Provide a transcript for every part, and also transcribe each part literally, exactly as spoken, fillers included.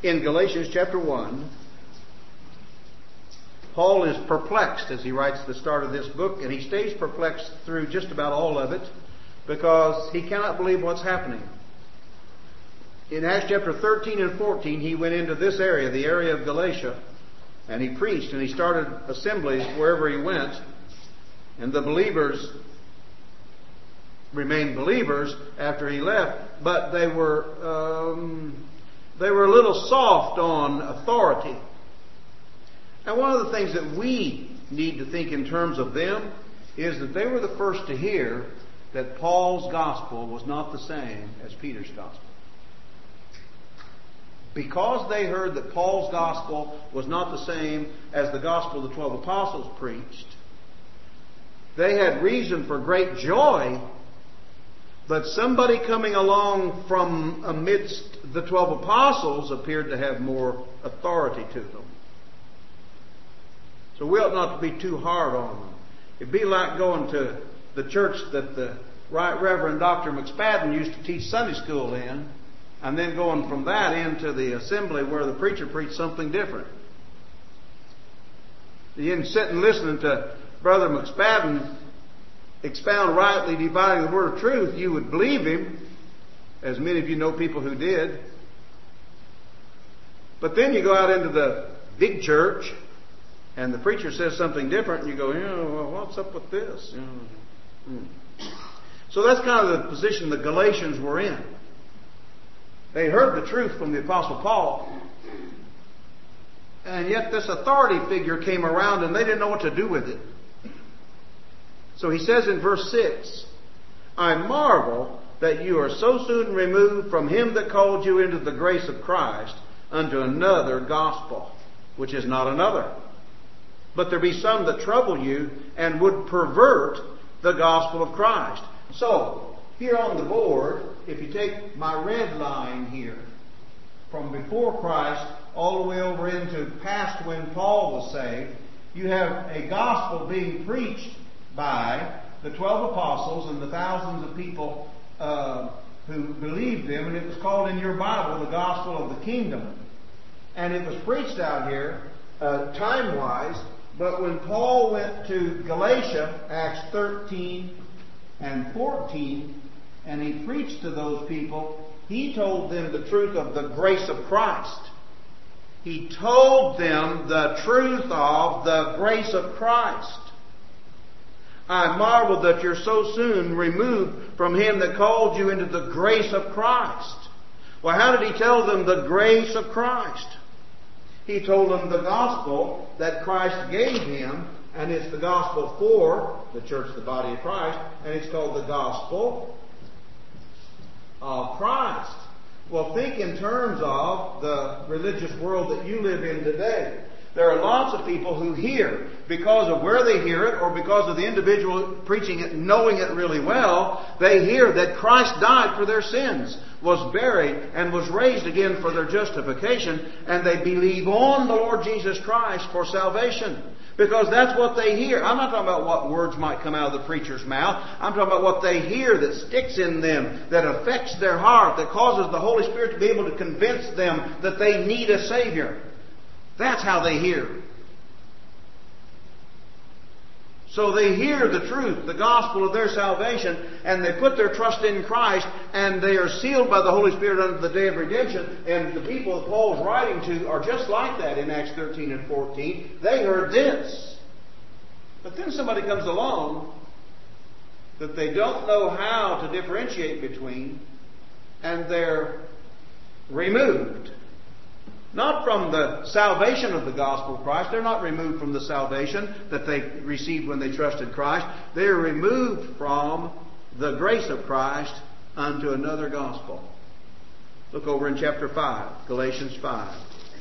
in Galatians chapter one, Paul is perplexed as he writes the start of this book, and he stays perplexed through just about all of it because he cannot believe what's happening. In Acts chapter thirteen and fourteen, he went into this area, the area of Galatia, and he preached, and he started assemblies wherever he went, and the believers remained believers after he left, but they were um, they were a little soft on authority. And one of the things that we need to think in terms of them is that they were the first to hear that Paul's gospel was not the same as Peter's gospel. Because they heard that Paul's gospel was not the same as the gospel the twelve apostles preached, they had reason for great joy that somebody coming along from amidst the twelve apostles appeared to have more authority to them. So we ought not to be too hard on them. It'd be like going to the church that the Right Reverend Doctor McSpadden used to teach Sunday school in, and then going from that into the assembly where the preacher preached something different. You didn't sit and listen to Brother McSpadden expound rightly dividing the word of truth. You would believe him, as many of you know people who did. But then you go out into the big church, and the preacher says something different, and you go, you know, well, what's up with this? You know, hmm. So that's kind of the position the Galatians were in. They heard the truth from the Apostle Paul, and yet this authority figure came around and they didn't know what to do with it. So he says in verse six, I marvel that you are so soon removed from him that called you into the grace of Christ unto another gospel, which is not another. But there be some that trouble you and would pervert the gospel of Christ. So, here on the board, if you take my red line here, from before Christ all the way over into past when Paul was saved, you have a gospel being preached by the twelve apostles and the thousands of people uh, who believed them, and it was called in your Bible the gospel of the kingdom. And it was preached out here uh, time-wise, but when Paul went to Galatia, Acts thirteen and fourteen, and he preached to those people, he told them the truth of the grace of Christ. He told them the truth of the grace of Christ. I marvel that you're so soon removed from him that called you into the grace of Christ. Well, how did he tell them the grace of Christ? He told them the gospel that Christ gave him, and it's the gospel for the church, the body of Christ, and it's called the gospel of Christ. Well, think in terms of the religious world that you live in today. There are lots of people who hear, because of where they hear it, or because of the individual preaching it, knowing it really well, they hear that Christ died for their sins, was buried, and was raised again for their justification, and they believe on the Lord Jesus Christ for salvation. Because that's what they hear. I'm not talking about what words might come out of the preacher's mouth. I'm talking about what they hear that sticks in them, that affects their heart, that causes the Holy Spirit to be able to convince them that they need a Savior. That's how they hear. So they hear the truth, the gospel of their salvation, and they put their trust in Christ, and they are sealed by the Holy Spirit unto the day of redemption. And the people that Paul's writing to are just like that in Acts thirteen and fourteen. They heard this. But then somebody comes along that they don't know how to differentiate between, and they're removed. Not from the salvation of the gospel of Christ. They're not removed from the salvation that they received when they trusted Christ. They're removed from the grace of Christ unto another gospel. Look over in chapter five, Galatians five.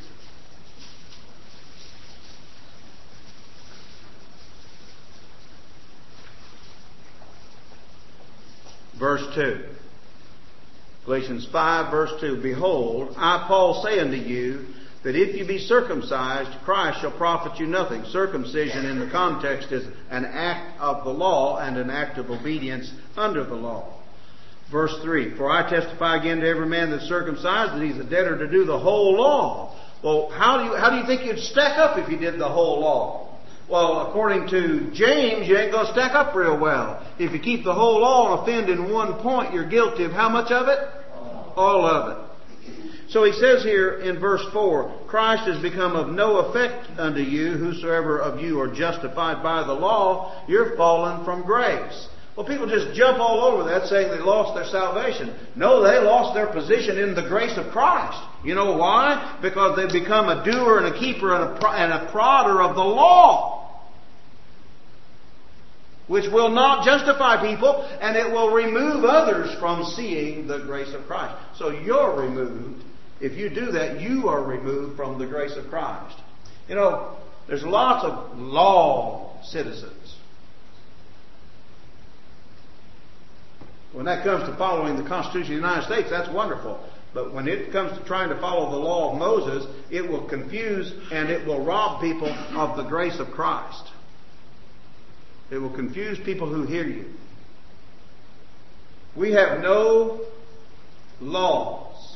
Verse two. Galatians five, verse two, Behold, I, Paul, say unto you, that if you be circumcised, Christ shall profit you nothing. Circumcision in the context is an act of the law and an act of obedience under the law. Verse three, for I testify again to every man that's circumcised that he's a debtor to do the whole law. Well, how do you, how do you think you'd stack up if you did the whole law? Well, according to James, you ain't going to stack up real well. If you keep the whole law and offend in one point, you're guilty of how much of it? All of it. So he says here in verse four, Christ has become of no effect unto you, whosoever of you are justified by the law, you're fallen from grace. Well, people just jump all over that saying they lost their salvation. No, they lost their position in the grace of Christ. You know why? Because they've become a doer and a keeper and a, and a prodder of the law, which will not justify people, and it will remove others from seeing the grace of Christ. So you're removed. If you do that, you are removed from the grace of Christ. You know, there's lots of law citizens. When that comes to following the Constitution of the United States, that's wonderful. But when it comes to trying to follow the law of Moses, it will confuse and it will rob people of the grace of Christ. It will confuse people who hear you. We have no laws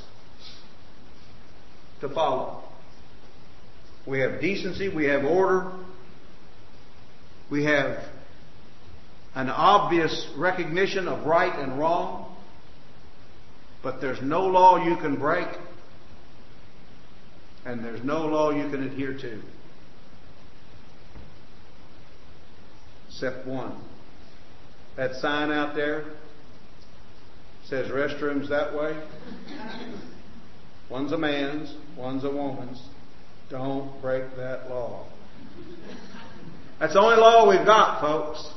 to follow. We have decency, we have order, we have an obvious recognition of right and wrong, but there's no law you can break, and there's no law you can adhere to. Except one. That sign out there says restrooms that way. One's a man's, one's a woman's. Don't break that law. That's the only law we've got, folks.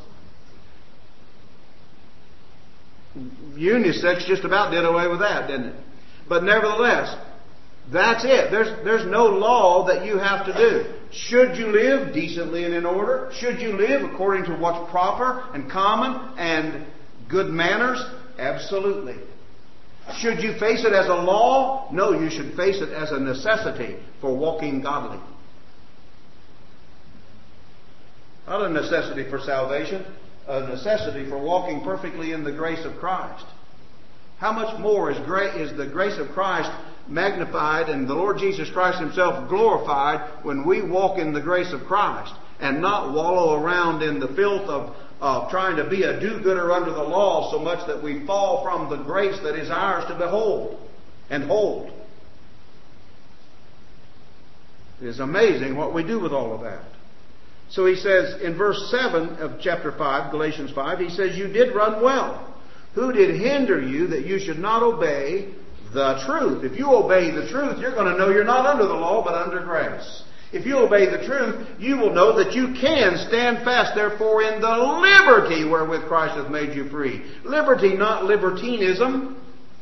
Unisex just about did away with that, didn't it? But nevertheless, that's it. There's, there's no law that you have to do. Should you live decently and in order? Should you live according to what's proper and common and good manners? Absolutely. Should you face it as a law? No, you should face it as a necessity for walking godly. Not a necessity for salvation, a necessity for walking perfectly in the grace of Christ. How much more is, gra- is the grace of Christ magnified and the Lord Jesus Christ Himself glorified when we walk in the grace of Christ and not wallow around in the filth of, of trying to be a do-gooder under the law so much that we fall from the grace that is ours to behold and hold. It is amazing what we do with all of that. So he says in verse seven of chapter five, Galatians five, he says, you did run well. Who did hinder you that you should not obey the truth? If you obey the truth, you're going to know you're not under the law, but under grace. If you obey the truth, you will know that you can stand fast, therefore, in the liberty wherewith Christ hath made you free. Liberty, not libertinism.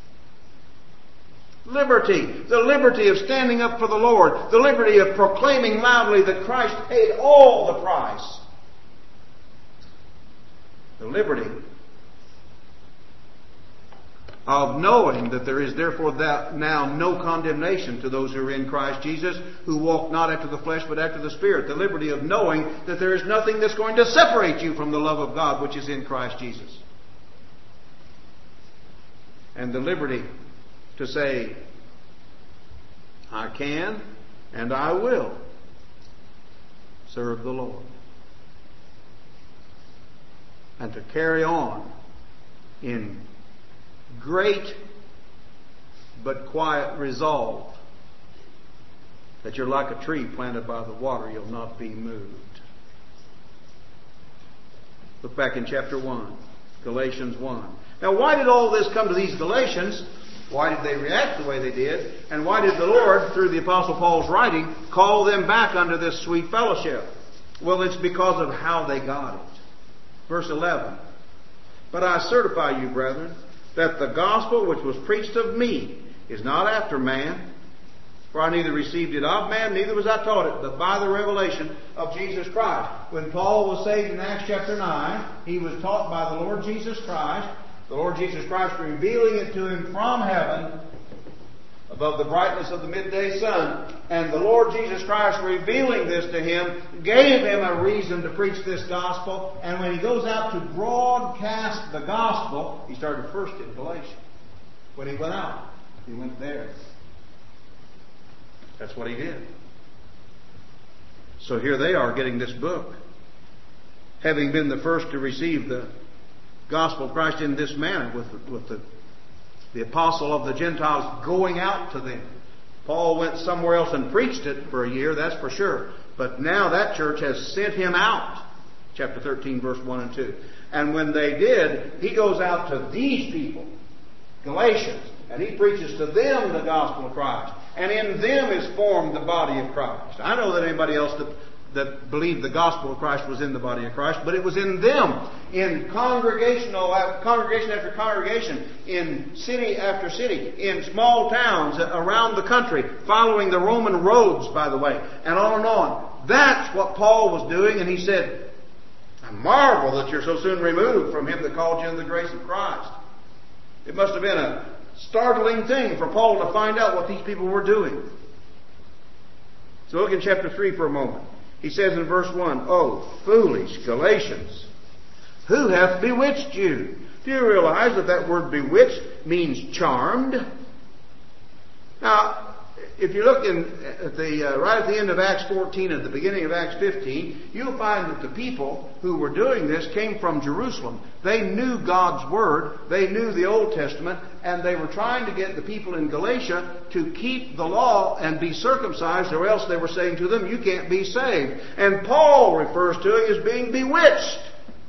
Liberty. The liberty of standing up for the Lord. The liberty of proclaiming loudly that Christ paid all the price. The liberty of knowing that there is therefore that now no condemnation to those who are in Christ Jesus, who walk not after the flesh but after the Spirit. The liberty of knowing that there is nothing that's going to separate you from the love of God which is in Christ Jesus. And the liberty to say, I can and I will serve the Lord. And to carry on in great but quiet resolve that you're like a tree planted by the water, you'll not be moved. Look back in chapter one, Galatians one. Now, why did all this come to these Galatians? Why did they react the way they did? And why did the Lord, through the Apostle Paul's writing, call them back under this sweet fellowship? Well, it's because of how they got it. Verse eleven. But I certify you, brethren, that the gospel which was preached of me is not after man. For I neither received it of man, neither was I taught it, but by the revelation of Jesus Christ. When Paul was saved in Acts chapter nine, he was taught by the Lord Jesus Christ. The Lord Jesus Christ revealing it to him from heaven, above the brightness of the midday sun. And the Lord Jesus Christ, revealing this to him, gave him a reason to preach this gospel. And when he goes out to broadcast the gospel, he started first in Galatia. When he went out, he went there. That's what he did. So here they are getting this book, having been the first to receive the gospel of Christ in this manner, with, with the, the apostle of the Gentiles going out to them. Paul went somewhere else and preached it for a year, that's for sure. But now that church has sent him out. Chapter thirteen, verse one and two. And when they did, he goes out to these people, Galatians, and he preaches to them the gospel of Christ. And in them is formed the body of Christ. I know that anybody else that, that believed the gospel of Christ was in the body of Christ, but it was in them, in congregational, congregation after congregation, in city after city, in small towns around the country, following the Roman roads, by the way, and on and on. That's what Paul was doing, and he said, I marvel that you're so soon removed from him that called you in the grace of Christ. It must have been a startling thing for Paul to find out what these people were doing. So look in chapter three for a moment. He says in verse one, Oh, foolish Galatians, who hath bewitched you? Do you realize that that word bewitched means charmed? Now, if you look in at the uh, right at the end of Acts fourteen, at the beginning of Acts fifteen, you'll find that the people who were doing this came from Jerusalem. They knew God's Word, they knew the Old Testament, and they were trying to get the people in Galatia to keep the law and be circumcised, or else they were saying to them, you can't be saved. And Paul refers to it as being bewitched.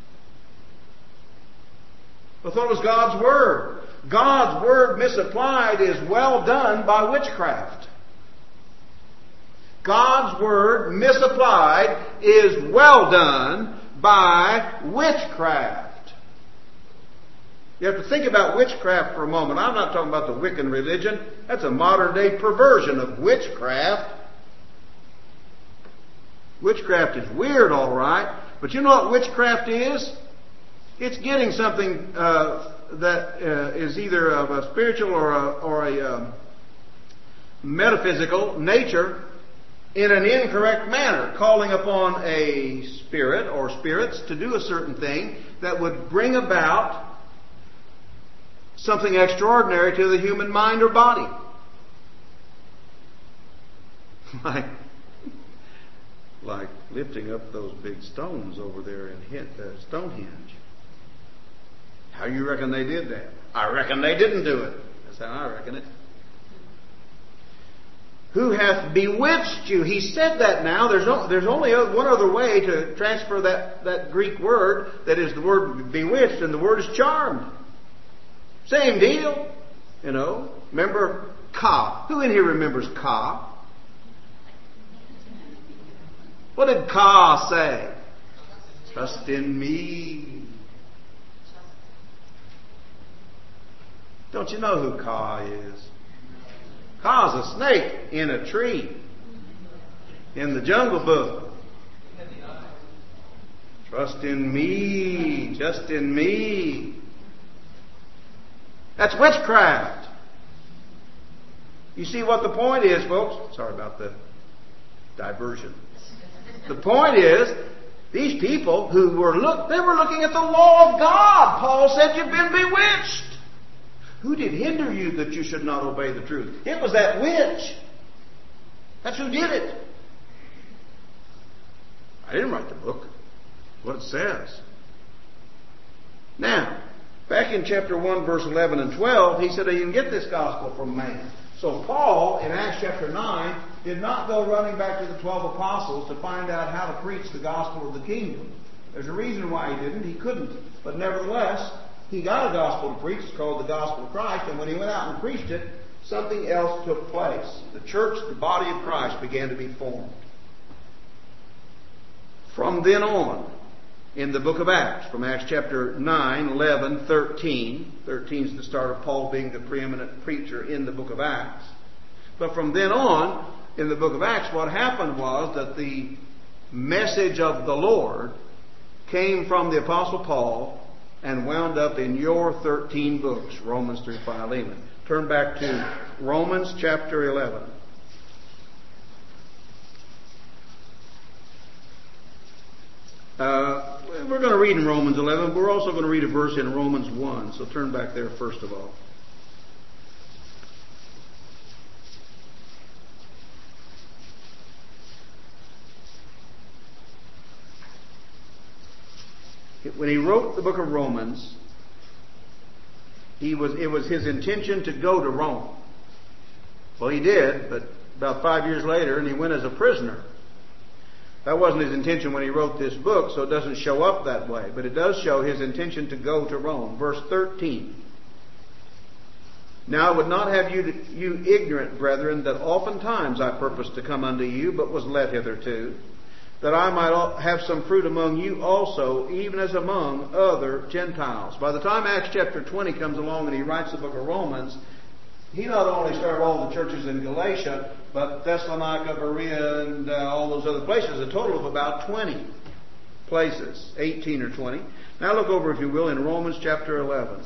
But what was God's Word? God's Word misapplied is well done by witchcraft. God's Word misapplied is well done by witchcraft. You have to think about witchcraft for a moment. I'm not talking about the Wiccan religion. That's a modern day perversion of witchcraft. Witchcraft is weird, all right. But you know what witchcraft is? It's getting something uh, that uh, is either of a spiritual or a, or a um, metaphysical nature in an incorrect manner, calling upon a spirit or spirits to do a certain thing that would bring about something extraordinary to the human mind or body. Like, like lifting up those big stones over there in uh, Stonehenge. How you reckon they did that? I reckon they didn't do it. That's how I reckon it. Who hath bewitched you? He said that now. There's no, there's only one other way to transfer that, that Greek word, that is the word bewitched, and the word is charmed. Same deal. You know. Remember Ka. Who in here remembers Ka? What did Ka say? Trust in me. Don't you know who Ka is? Ka's a snake in a tree in the Jungle Book. Trust in me, just in me. That's witchcraft. You see what the point is, folks? Sorry about the diversion. The point is, these people who were look, they were looking at the law of God. Paul said, you've been bewitched. Who did hinder you that you should not obey the truth? It was that witch. That's who did it. I didn't write the book. What it says. Now, back in chapter one, verse eleven and twelve, he said, you can get this gospel from man. So Paul, in Acts chapter nine, did not go running back to the twelve apostles to find out how to preach the gospel of the kingdom. There's a reason why he didn't. He couldn't. But nevertheless, he got a gospel to preach. It's called the gospel of Christ. And when he went out and preached it, something else took place. The church, the body of Christ, began to be formed. From then on, in the book of Acts, from Acts chapter nine, eleven, thirteen. thirteen is the start of Paul being the preeminent preacher in the book of Acts. But from then on, in the book of Acts, what happened was that the message of the Lord came from the Apostle Paul and wound up in your thirteen books, Romans through Philemon, Turn back to Romans chapter eleven. Uh, we're going to read in Romans eleven, but we're also going to read a verse in Romans one. So turn back there first of all. When he wrote the book of Romans, he was it was his intention to go to Rome. Well, he did, but about five years later, and he went as a prisoner. That wasn't his intention when he wrote this book, so it doesn't show up that way. But it does show his intention to go to Rome. Verse thirteen. Now I would not have you, you ignorant, brethren, that oftentimes I purposed to come unto you, but was let hitherto, that I might have some fruit among you also, even as among other Gentiles. By the time Acts chapter twenty comes along and he writes the book of Romans, he not only started all the churches in Galatia, but Thessalonica, Berea, and uh, all those other places, a total of about twenty places, eighteen or twenty. Now look over, if you will, in Romans chapter eleven.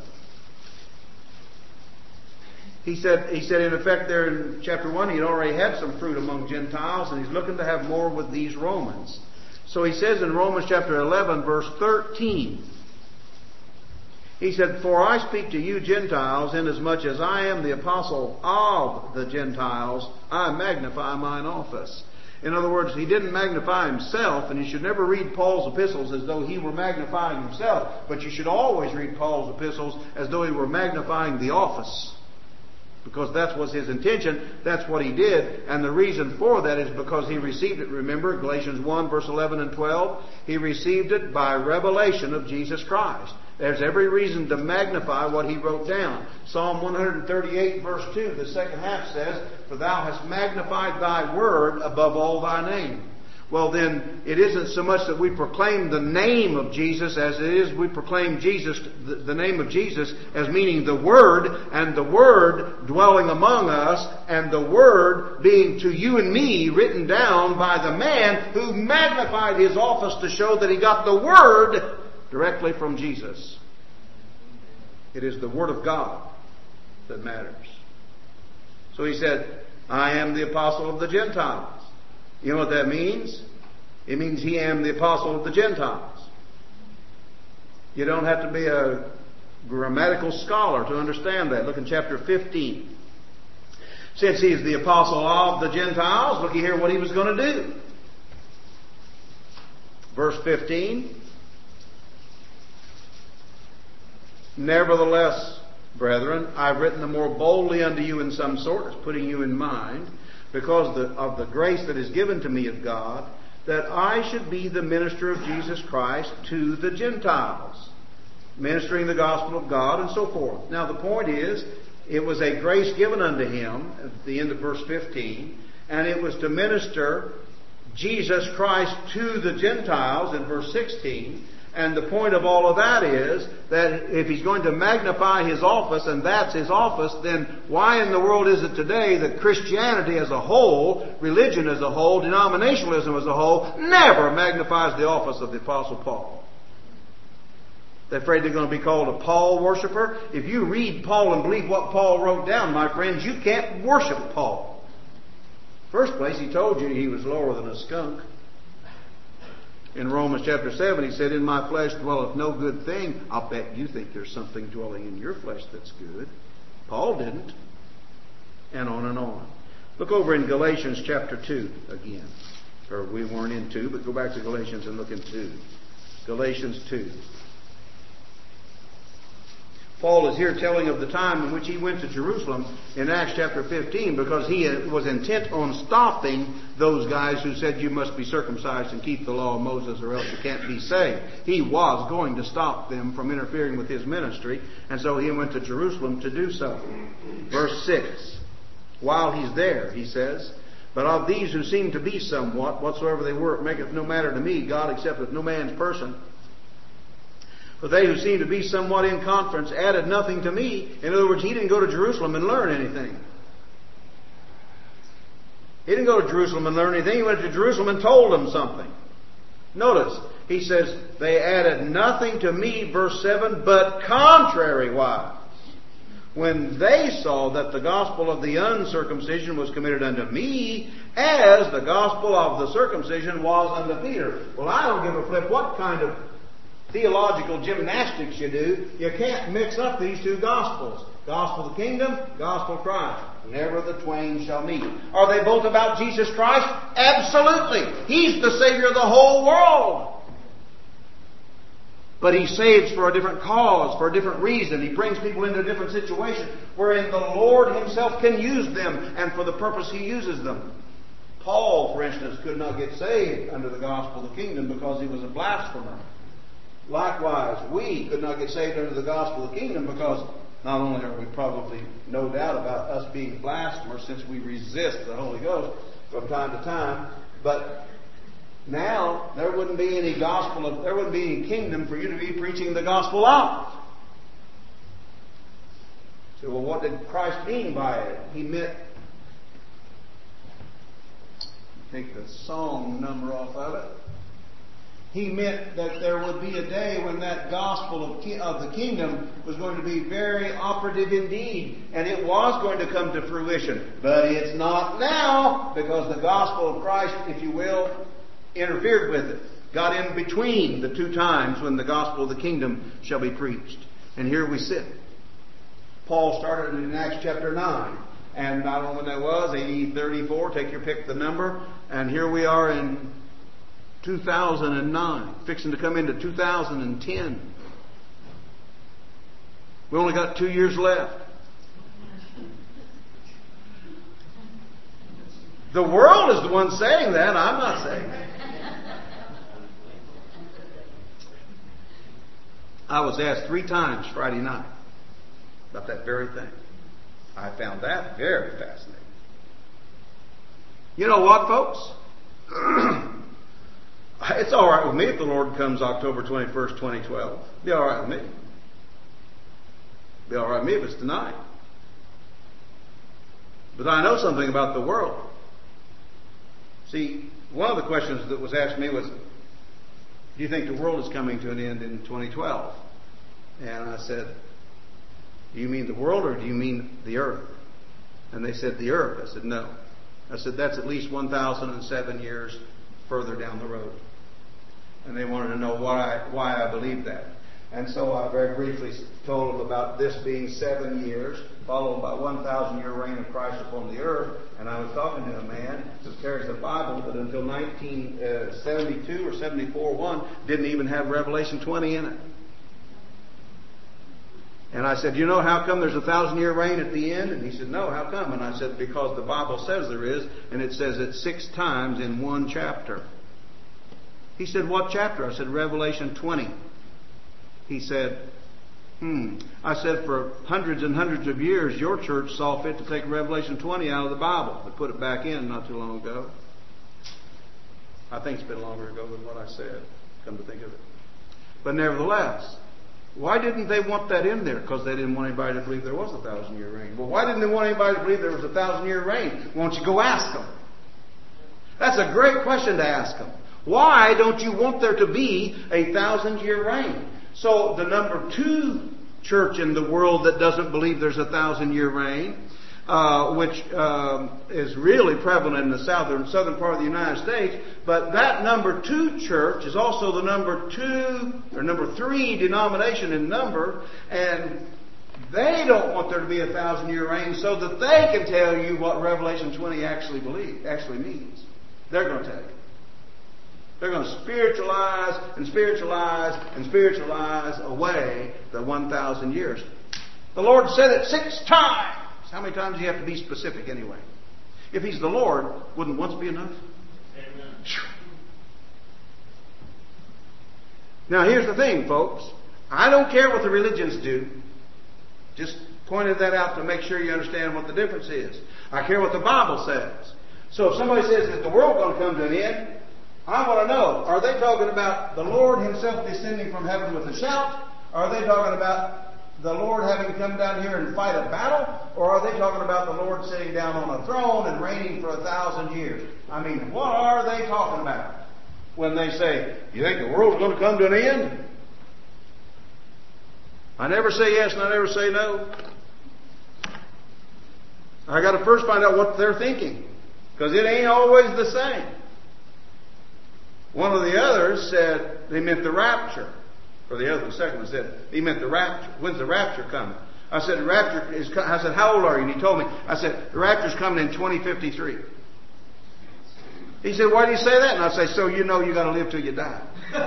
He said, he said in effect there in chapter one, he'd already had some fruit among Gentiles, and he's looking to have more with these Romans. So he says in Romans chapter eleven, verse thirteen, he said, For I speak to you Gentiles, inasmuch as I am the apostle of the Gentiles, I magnify mine office. In other words, he didn't magnify himself, and you should never read Paul's epistles as though he were magnifying himself, but you should always read Paul's epistles as though he were magnifying the office. Because that was his intention. That's what he did. And the reason for that is because he received it. Remember, Galatians one, verse eleven and twelve. He received it by revelation of Jesus Christ. There's every reason to magnify what he wrote down. Psalm one thirty-eight, verse two, the second half says, For thou hast magnified thy word above all thy name. Well, then, it isn't so much that we proclaim the name of Jesus as it is we proclaim Jesus, the, the name of Jesus, as meaning the Word, and the Word dwelling among us, and the Word being to you and me written down by the man who magnified his office to show that he got the Word directly from Jesus. It is the Word of God that matters. So he said, I am the apostle of the Gentiles. You know what that means? It means he am the apostle of the Gentiles. You don't have to be a grammatical scholar to understand that. Look in chapter fifteen. Since he is the apostle of the Gentiles, looky here what he was going to do. Verse fifteen. Nevertheless, brethren, I've written the more boldly unto you in some sort, as putting you in mind, because the, of the grace that is given to me of God, that I should be the minister of Jesus Christ to the Gentiles, ministering the gospel of God and so forth. Now the point is, it was a grace given unto him at the end of verse fifteen, and it was to minister Jesus Christ to the Gentiles in verse sixteen. And the point of all of that is that if he's going to magnify his office, and that's his office, then why in the world is it today that Christianity as a whole, religion as a whole, denominationalism as a whole, never magnifies the office of the Apostle Paul? They're afraid they're going to be called a Paul worshiper. If you read Paul and believe what Paul wrote down, my friends, you can't worship Paul. First place, he told you he was lower than a skunk. In Romans chapter seven, he said, In my flesh dwelleth no good thing. I'll bet you think there's something dwelling in your flesh that's good. Paul didn't. And on and on. Look over in Galatians chapter two again. Or we weren't in two, but go back to Galatians and look in two. Galatians two. Paul is here telling of the time in which he went to Jerusalem in Acts chapter fifteen, because he was intent on stopping those guys who said you must be circumcised and keep the law of Moses or else you can't be saved. He was going to stop them from interfering with his ministry, and so he went to Jerusalem to do so. Verse six. While he's there, he says, But of these who seem to be somewhat, whatsoever they were, it maketh no matter to me. God accepteth no man's person. But they who seemed to be somewhat in conference added nothing to me. In other words, he didn't go to Jerusalem and learn anything. He didn't go to Jerusalem and learn anything. He went to Jerusalem and told them something. Notice, he says, they added nothing to me, verse seven, but contrariwise. when they saw that the gospel of the uncircumcision was committed unto me, as the gospel of the circumcision was unto Peter. Well, I don't give a flip what kind of theological gymnastics you do. You can't mix up these two gospels. Gospel of the kingdom, gospel of Christ. Never the twain shall meet. Are they both about Jesus Christ? Absolutely. He's the Savior of the whole world. But He saves for a different cause, for a different reason. He brings people into a different situation wherein the Lord Himself can use them and for the purpose He uses them. Paul, for instance, could not get saved under the gospel of the kingdom because he was a blasphemer. Likewise, we could not get saved under the gospel of the kingdom because not only are we probably no doubt about us being blasphemers since we resist the Holy Ghost from time to time, but now there wouldn't be any gospel of, there wouldn't be any kingdom for you to be preaching the gospel out. So, well, what did Christ mean by it? He meant, take the song number off of it. He meant that there would be a day when that gospel of, ki- of the kingdom was going to be very operative indeed. And it was going to come to fruition. But it's not now, because the gospel of Christ, if you will, interfered with it. Got in between the two times when the gospel of the kingdom shall be preached. And here we sit. Paul started in Acts chapter nine. And I don't know when that was, A D thirty-four, take your pick of the number. And here we are in two thousand nine, fixing to come into two thousand ten. We only got two years left. The world is the one saying that. I'm not saying that. I was asked three times Friday night about that very thing. I found that very fascinating. You know what, folks? It's all right with me if the Lord comes October twenty-first, twenty twelve. Be all right with me. Be all right with me if it's tonight. But I know something about the world. See, one of the questions that was asked me was, do you think the world is coming to an end in twenty twelve? And I said, do you mean the world or do you mean the earth? And they said, the earth. I said, no. I said, that's at least one thousand seven years further down the road. And they wanted to know why, why I believed that. And so I very briefly told them about this being seven years, followed by one thousand year reign of Christ upon the earth. And I was talking to a man who carries the Bible that until nineteen seventy-two or seventy-four one didn't even have Revelation twenty in it. And I said, you know how come there's a thousand year reign at the end? And he said, no, how come? And I said, because the Bible says there is, and it says it six times in one chapter. He said, what chapter? I said, Revelation twenty. He said, hmm. I said, for hundreds and hundreds of years, your church saw fit to take Revelation twenty out of the Bible. They put it back in not too long ago. I think it's been longer ago than what I said, come to think of it. But nevertheless, why didn't they want that in there? Because they didn't want anybody to believe there was a thousand year reign. Well, why didn't they want anybody to believe there was a thousand year reign? Why don't you go ask them? That's a great question to ask them. Why don't you want there to be a thousand year reign? So the number two church in the world that doesn't believe there's a thousand year reign, uh, which um, is really prevalent in the southern southern part of the United States, but that number two church is also the number two or number three denomination in number, and they don't want there to be a thousand year reign so that they can tell you what Revelation twenty actually believe actually means. They're going to tell you. They're going to spiritualize and spiritualize and spiritualize away the one thousand years. The Lord said it six times. How many times do you have to be specific anyway? If He's the Lord, wouldn't once be enough? Amen. Now here's the thing, folks. I don't care what the religions do. Just pointed that out to make sure you understand what the difference is. I care what the Bible says. So if somebody says, is the world going to come to an end? I want to know, are they talking about the Lord Himself descending from heaven with a shout? Or are they talking about the Lord having to come down here and fight a battle? Or are they talking about the Lord sitting down on a throne and reigning for a thousand years? I mean, what are they talking about when they say, you think the world's going to come to an end? I never say yes and I never say no. I got to first find out what they're thinking, because it ain't always the same. One of the others said they meant the rapture. Or the other, the second one said he meant the rapture. When's the rapture coming? I said, the rapture is, I said, how old are you? And he told me, I said, the rapture's coming in twenty fifty-three. He said, why do you say that? And I say, so you know you got to live till you die.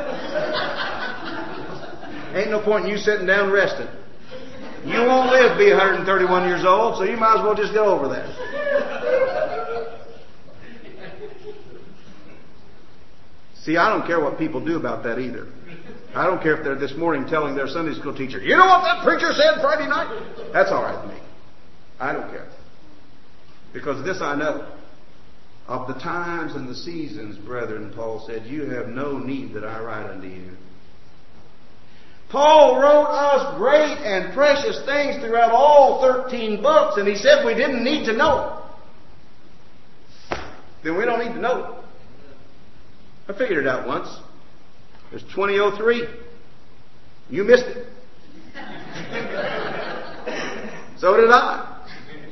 Ain't no point in you sitting down resting. You won't live to be one hundred thirty-one years old, so you might as well just get over that. See, I don't care what people do about that either. I don't care if they're this morning telling their Sunday school teacher, you know what that preacher said Friday night? That's all right with me. I don't care. Because this I know. Of the times and the seasons, brethren, Paul said, you have no need that I write unto you. Paul wrote us great and precious things throughout all thirteen books, and he said we didn't need to know it. Then we don't need to know it. I figured it out once. There's twenty oh three. You missed it. So did I.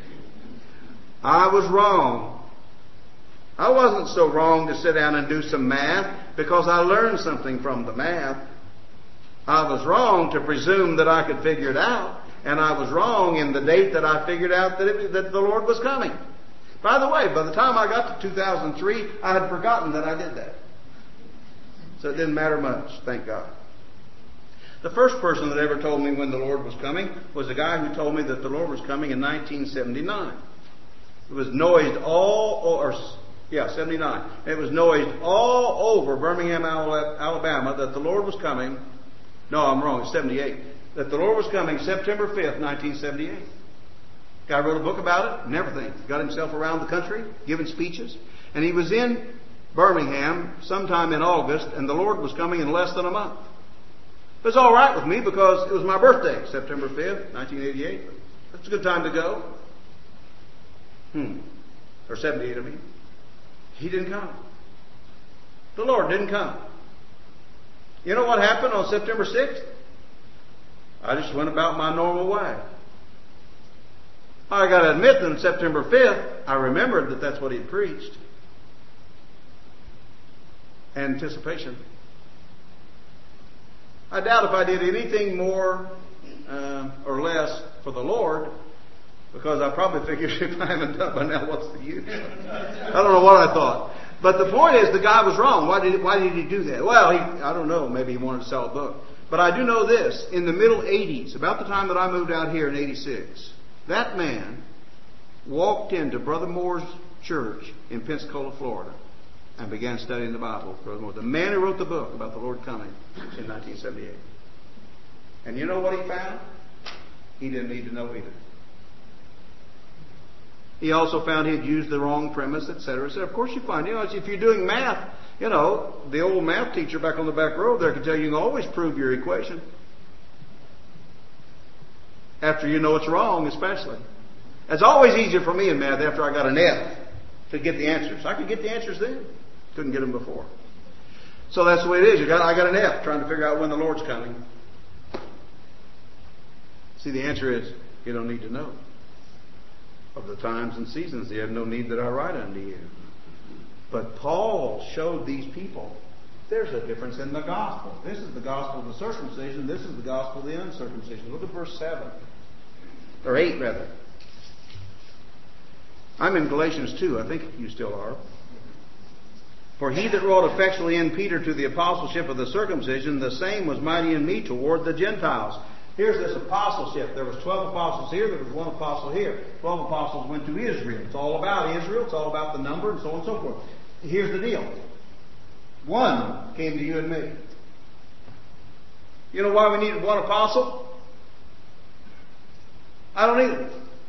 I was wrong. I wasn't so wrong to sit down and do some math because I learned something from the math. I was wrong to presume that I could figure it out. And I was wrong in the date that I figured out that, it, that the Lord was coming. By the way, by the time I got to two thousand three, I had forgotten that I did that. So it didn't matter much, thank God. The first person that ever told me when the Lord was coming was a guy who told me that the Lord was coming in nineteen seventy-nine. It was noised all, or yeah, seventy-nine. It was noised all over Birmingham, Alabama that the Lord was coming. No, I'm wrong, it's seventy-eight. That the Lord was coming September fifth, nineteen seventy-eight. Guy wrote a book about it and everything. Got himself around the country, giving speeches. And he was in Birmingham sometime in August, and the Lord was coming in less than a month. It was all right with me because it was my birthday, September fifth, nineteen eighty-eight. That's a good time to go. Hmm. Or seventy-eight, I mean. He didn't come. The Lord didn't come. You know what happened on September sixth? I just went about my normal way. I got to admit that on September fifth, I remembered that that's what he had preached. Anticipation. I doubt if I did anything more uh, or less for the Lord, because I probably figured if I haven't done it by now, what's the use? I don't know what I thought. But the point is, the guy was wrong. Why did, why did he do that? Well, he, I don't know. Maybe he wanted to sell a book. But I do know this. In the middle eighties, about the time that I moved out here in eighty-six, that man walked into Brother Moore's church in Pensacola, Florida, and began studying the Bible. Brother Moore, the man who wrote the book about the Lord coming in nineteen seventy-eight. And you know what he found? He didn't need to know either. He also found he'd used the wrong premise, et cetera, et cetera. Of course you find, you know, if you're doing math, you know, the old math teacher back on the back row there can tell you you can always prove your equation. After you know it's wrong, especially. It's always easier for me in math after I got an F to get the answers. I could get the answers then. Couldn't get them before. So that's the way it is. You got, I got an F trying to figure out when the Lord's coming. See, the answer is, you don't need to know. Of the times and seasons, you have no need that I write unto you. But Paul showed these people there's a difference in the gospel. This is the gospel of the circumcision. This is the gospel of the uncircumcision. Look at verse seven. Or eight, rather. I'm in Galatians two. I think you still are. For he that wrought effectually in Peter to the apostleship of the circumcision, the same was mighty in me toward the Gentiles. Here's this apostleship. There was twelve apostles here. There was one apostle here. Twelve apostles went to Israel. It's all about Israel. It's all about the number and so on and so forth. Here's the deal. One came to you and me. You know why we needed one apostle? I don't either.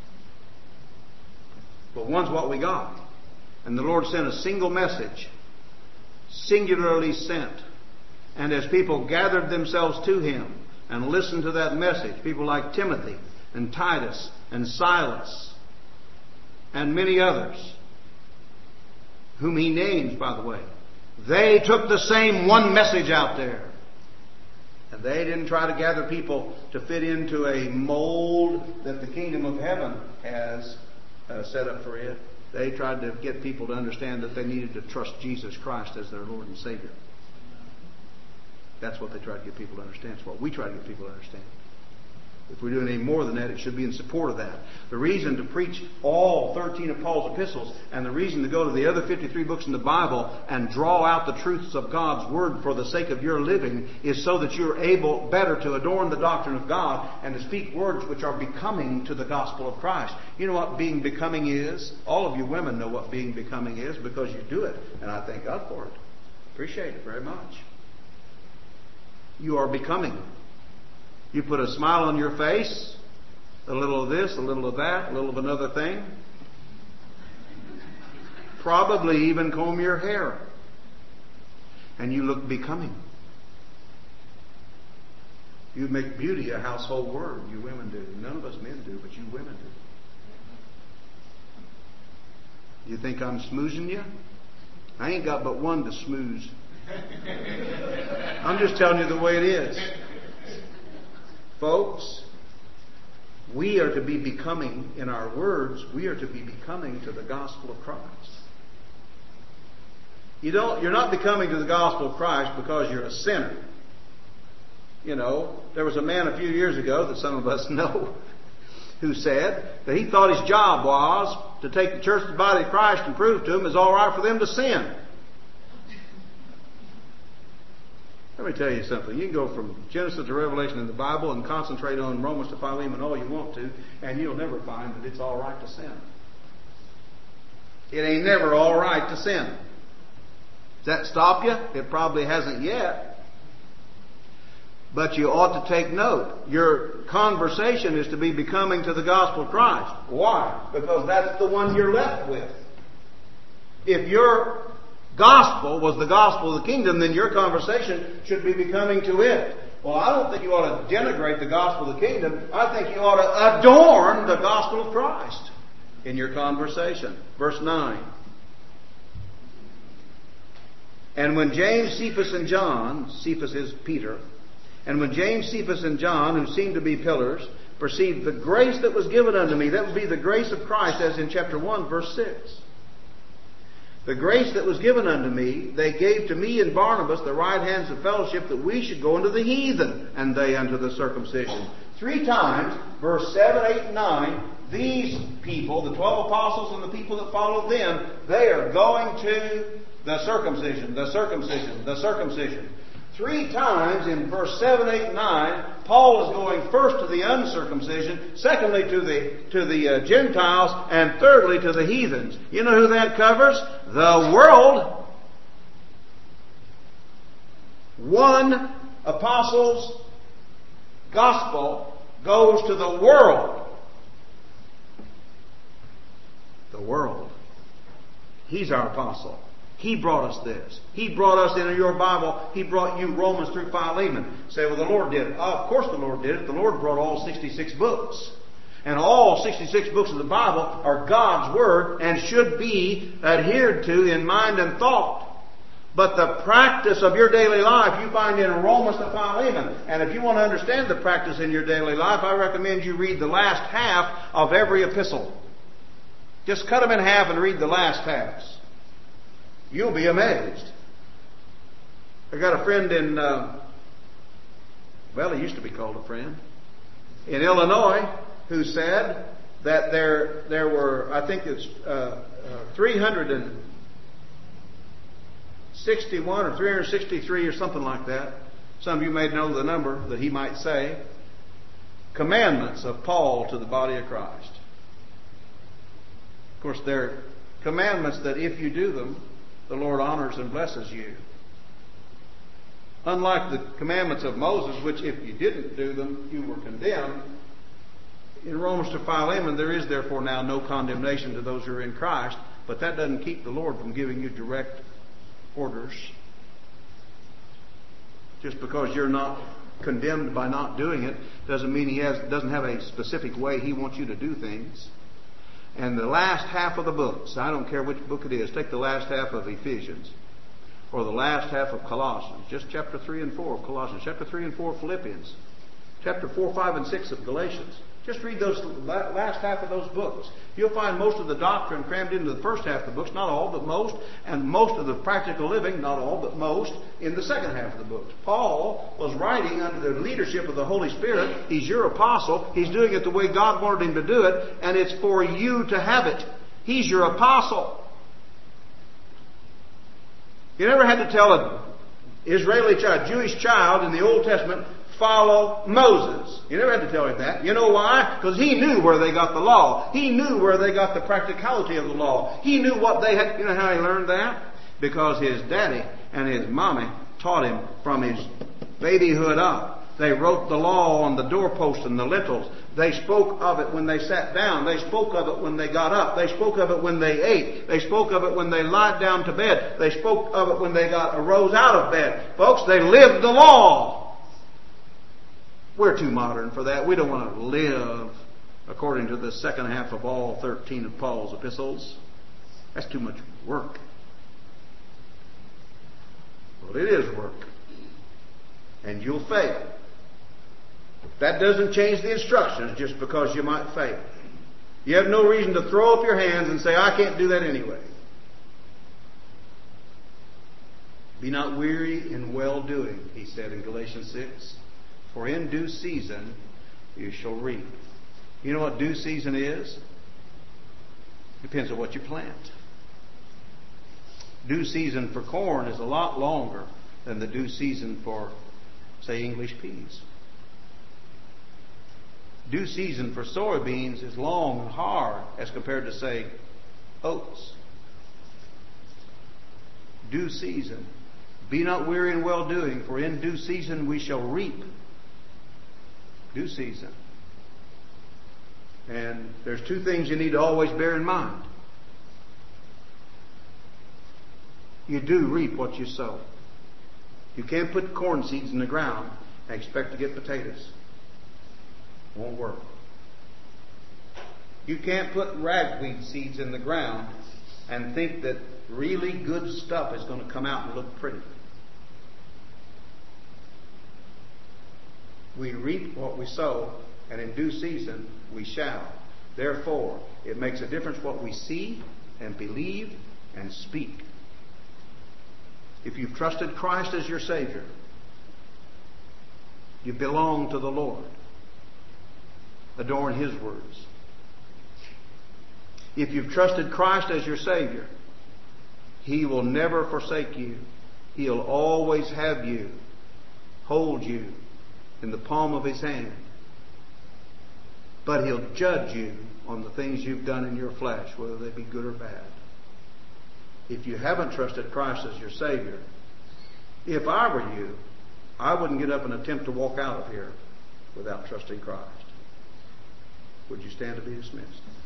But one's what we got. And the Lord sent a single message. Singularly sent. And as people gathered themselves to Him and listened to that message, people like Timothy and Titus and Silas and many others, whom he names, by the way, they took the same one message out there. And they didn't try to gather people to fit into a mold that the kingdom of heaven has. uh, set up for it. They tried to get people to understand that they needed to trust Jesus Christ as their Lord and Savior. That's what they tried to get people to understand. It's what we try to get people to understand. If we're doing any more than that, it should be in support of that. The reason to preach all thirteen of Paul's epistles and the reason to go to the other fifty-three books in the Bible and draw out the truths of God's Word for the sake of your living is so that you're able better to adorn the doctrine of God and to speak words which are becoming to the gospel of Christ. You know what being becoming is? All of you women know what being becoming is because you do it. And I thank God for it. Appreciate it very much. You are becoming. You put a smile on your face, a little of this, a little of that, a little of another thing. Probably even comb your hair. And you look becoming. You make beauty a household word. You women do. None of us men do, but you women do. You think I'm smoozing you? I ain't got but one to smooze. I'm just telling you the way it is. Folks, we are to be becoming, in our words, we are to be becoming to the gospel of Christ. You don't, you're not becoming to the gospel of Christ because you're a sinner. You know, there was a man a few years ago that some of us know who said that he thought his job was to take the church to the body of Christ and prove to them it's all right for them to sin. Let me tell you something. You can go from Genesis to Revelation in the Bible and concentrate on Romans to Philemon all you want to, and you'll never find that it's all right to sin. It ain't never all right to sin. Does that stop you? It probably hasn't yet. But you ought to take note. Your conversation is to be becoming to the gospel of Christ. Why? Because that's the one you're left with. If you're gospel was the gospel of the kingdom, then your conversation should be becoming to it. Well, I don't think you ought to denigrate the gospel of the kingdom. I think you ought to adorn the gospel of Christ in your conversation. Verse nine. And when James, Cephas, and John, Cephas is Peter, and when James, Cephas, and John, who seemed to be pillars, perceived the grace that was given unto me, that would be the grace of Christ, as in chapter one, verse six. The grace that was given unto me, they gave to me and Barnabas the right hands of fellowship, that we should go unto the heathen, and they unto the circumcision. Three times, verse seven, eight, and nine, these people, the twelve apostles and the people that followed them, they are going to the circumcision, the circumcision, the circumcision. Three times in verse seven, eight, and nine, Paul is going first to the uncircumcision, secondly to the to the uh, Gentiles, and thirdly to the heathens. You know who that covers? The world. One apostle's gospel goes to the world. The world. He's our apostle. He brought us this. He brought us into your Bible. He brought you Romans through Philemon. Say, well, the Lord did it. Oh, of course the Lord did it. The Lord brought all sixty-six books. And all sixty-six books of the Bible are God's Word and should be adhered to in mind and thought. But the practice of your daily life you find in Romans to Philemon. And if you want to understand the practice in your daily life, I recommend you read the last half of every epistle. Just cut them in half and read the last halves. You'll be amazed. I got a friend in, uh, well, he used to be called a friend, in Illinois, who said that there there were, I think it's uh, uh, three hundred sixty-one or three hundred sixty-three or something like that. Some of you may know the number that he might say. Commandments of Paul to the body of Christ. Of course, they're commandments that if you do them, the Lord honors and blesses you. Unlike the commandments of Moses, which if you didn't do them, you were condemned. In Romans to Philemon, there is therefore now no condemnation to those who are in Christ, but that doesn't keep the Lord from giving you direct orders. Just because you're not condemned by not doing it doesn't mean He has doesn't have a specific way He wants you to do things. And the last half of the books, I don't care which book it is, take the last half of Ephesians or the last half of Colossians, just chapter three and four of Colossians, chapter three and four of Philippians, chapter four, five, and six of Galatians. Just read those last half of those books. You'll find most of the doctrine crammed into the first half of the books, not all, but most, and most of the practical living, not all, but most, in the second half of the books. Paul was writing under the leadership of the Holy Spirit. He's your apostle. He's doing it the way God wanted him to do it, and it's for you to have it. He's your apostle. You never had to tell an Israeli child, Jewish child in the Old Testament, follow Moses. You never had to tell him that. You know why? Because he knew where they got the law. He knew where they got the practicality of the law. He knew what they had. You know how he learned that? Because his daddy and his mommy taught him from his babyhood up. They wrote the law on the doorposts and the lintels. They spoke of it when they sat down. They spoke of it when they got up. They spoke of it when they ate. They spoke of it when they lied down to bed. They spoke of it when they got arose out of bed. Folks, they lived the law. We're too modern for that. We don't want to live according to the second half of all thirteen of Paul's epistles. That's too much work. Well, it is work. And you'll fail. That doesn't change the instructions just because you might fail. You have no reason to throw up your hands and say, I can't do that anyway. Be not weary in well-doing, he said in Galatians six. For in due season you shall reap. You know what due season is? Depends on what you plant. Due season for corn is a lot longer than the due season for, say, English peas. Due season for soybeans is long and hard as compared to, say, oats. Due season. Be not weary in well-doing, for in due season we shall reap. Due season. And there's two things you need to always bear in mind. You do reap what you sow. You can't put corn seeds in the ground and expect to get potatoes. Won't work. You can't put ragweed seeds in the ground and think that really good stuff is going to come out and look pretty. We reap what we sow, and in due season we shall. Therefore, it makes a difference what we see and believe and speak. If you've trusted Christ as your Savior, you belong to the Lord. Adorn His words. If you've trusted Christ as your Savior, He will never forsake you. He'll always have you, hold you in the palm of His hand. But He'll judge you on the things you've done in your flesh, whether they be good or bad. If you haven't trusted Christ as your Savior, if I were you, I wouldn't get up and attempt to walk out of here without trusting Christ. Would you stand to be dismissed?